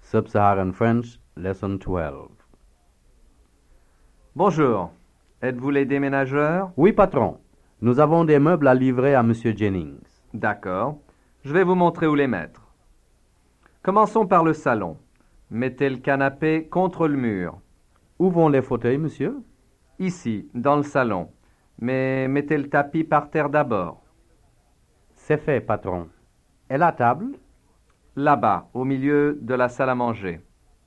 Sub-Saharan French, Lesson 12. Bonjour. Êtes-vous les déménageurs? Oui, patron. Nous avons des meubles à livrer à Monsieur Jennings. D'accord. Je vais vous montrer où les mettre. Commençons par le salon. Mettez le canapé contre le mur. Où vont les fauteuils, monsieur? Ici, dans le salon. Mais mettez le tapis par terre d'abord. C'est fait, patron. Et la table? Là-bas, au milieu de la salle à manger.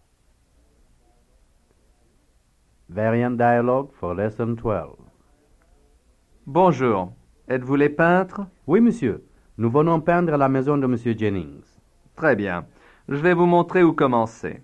Variant dialogue for Lesson 12. Bonjour. Êtes-vous les peintres? Oui, monsieur. Nous venons peindre la maison de Monsieur Jennings. Très bien. Je vais vous montrer où commencer.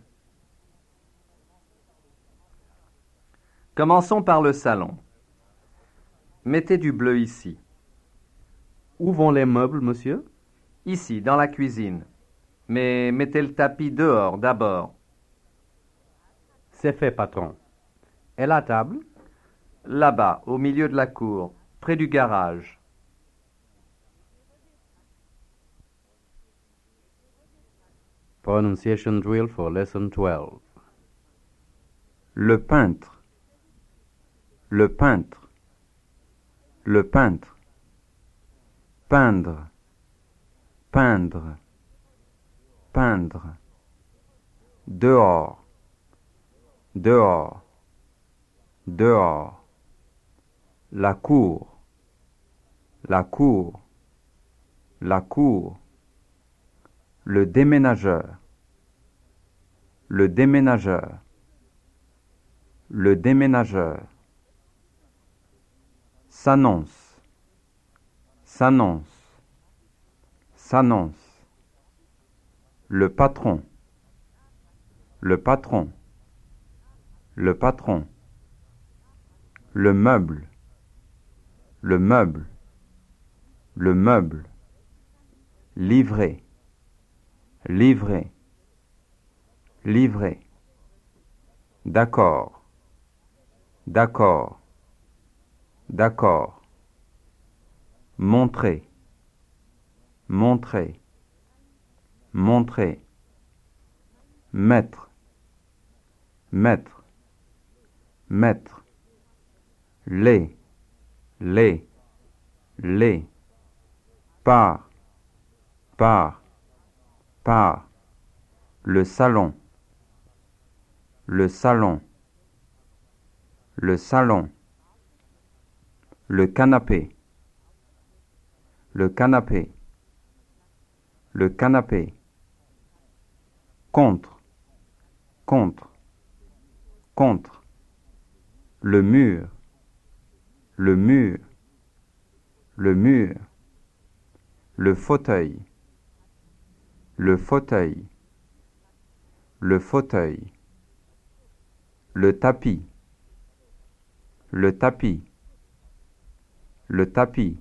Commençons par le salon. Mettez du bleu ici. Où vont les meubles, monsieur? Ici, dans la cuisine. Mais mettez le tapis dehors d'abord. C'est fait, patron. Et la table? Là-bas, au milieu de la cour, près du garage. Pronunciation drill for Lesson 12. Le peintre. Le peintre. Le peintre. Peindre. Peindre. Peindre. Dehors. Dehors. Dehors. La cour. La cour. La cour. Le déménageur. Le déménageur. Le déménageur. S'annonce. S'annonce. S'annonce. Le patron. Le patron. Le patron. Le meuble. Le meuble. Le meuble. Livrer. Livrer. Livrer. D'accord. D'accord. D'accord. Montrer. Montrer. Montrer. Mettre. Mettre. Mettre. Les. Les. Les. Par. Par. Par. Le salon. Le salon. Le salon. Le canapé. Le canapé. Le canapé. Contre. Contre. Contre. Le mur. Le mur. Le mur. Le fauteuil. Le fauteuil. Le fauteuil. Le tapis. Le tapis. Le tapis.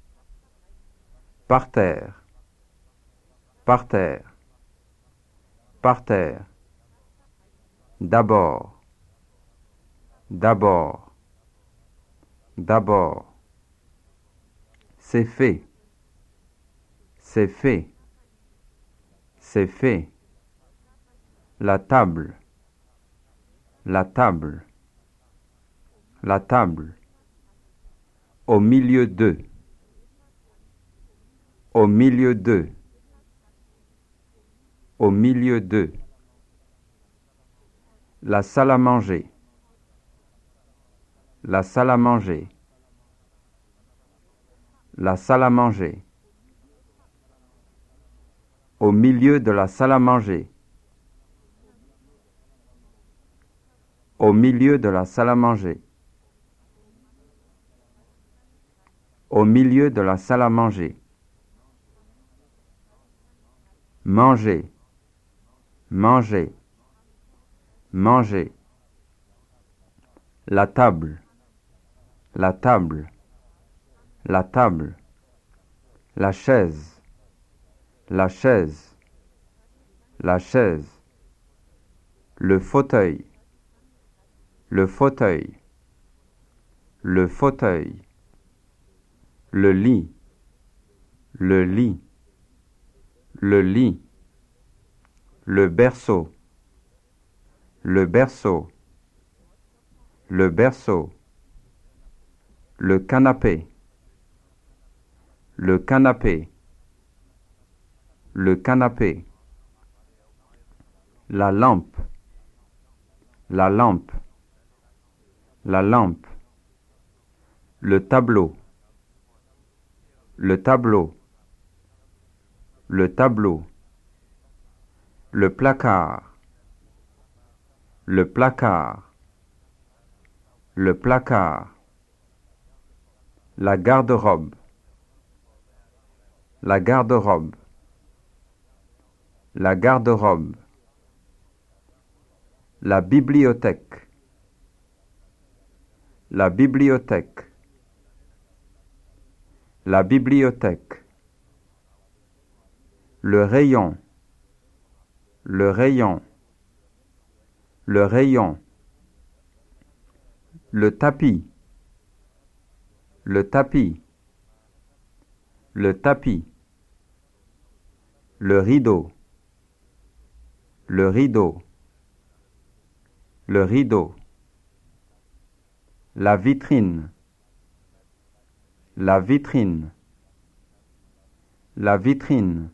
Par terre. Par terre. Par terre. D'abord. D'abord. D'abord. C'est fait. C'est fait. C'est fait. La table. La table. La table. Au milieu d'eux. Au milieu d'eux. Au milieu d'eux. La salle à manger. La salle à manger. La salle à manger. Au milieu de la salle à manger. Au milieu de la salle à manger. Au milieu de la salle à manger. Manger. Manger. Manger. La table. La table. La table. La chaise. La chaise. La chaise. Le fauteuil. Le fauteuil. Le fauteuil. Le lit. Le lit. Le lit. Le berceau. Le berceau. Le berceau. Le canapé. Le canapé. Le canapé. La lampe. La lampe. La lampe. Le tableau. Le tableau. Le tableau. Le placard. Le placard. Le placard. La garde-robe. La garde-robe. La garde-robe. La bibliothèque. La bibliothèque. La bibliothèque. Le rayon. Le rayon. Le rayon. Le tapis. Le tapis. Le tapis. Le rideau. Le rideau. Le rideau. La vitrine. La vitrine. La vitrine.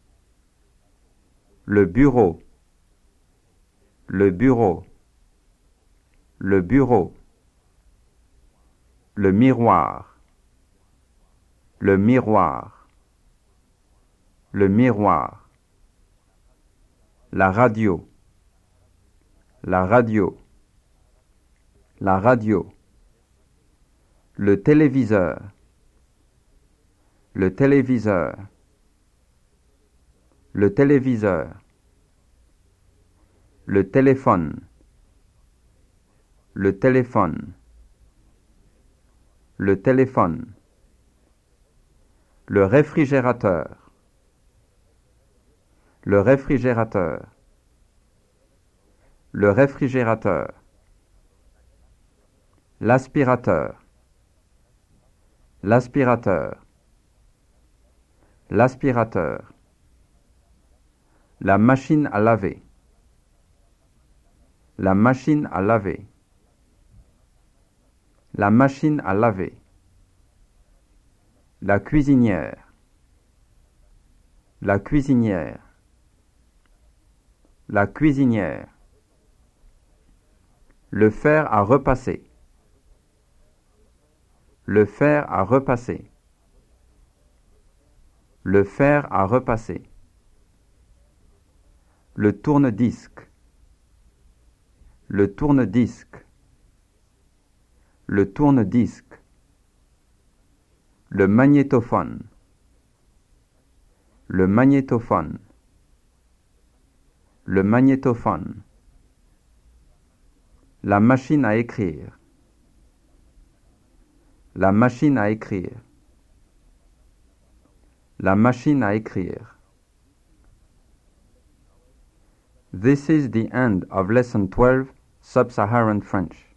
Le bureau. Le bureau. Le bureau. Le miroir. Le miroir. Le miroir. La radio. La radio. La radio. Le téléviseur. Le téléviseur. Le téléviseur. Le téléphone. Le téléphone. Le téléphone. Le réfrigérateur. Le réfrigérateur. Le réfrigérateur. L'aspirateur. L'aspirateur. L'aspirateur. La machine à laver. La machine à laver. La machine à laver. La cuisinière. La cuisinière. La cuisinière. Le fer à repasser. Le fer à repasser. Le fer à repasser. Le tourne-disque. Le tourne-disque. Le tourne-disque. Le magnétophone. Le magnétophone. Le magnétophone. La machine à écrire. La machine à écrire. La machine à écrire. This is the end of Lesson 12, Sub-Saharan French.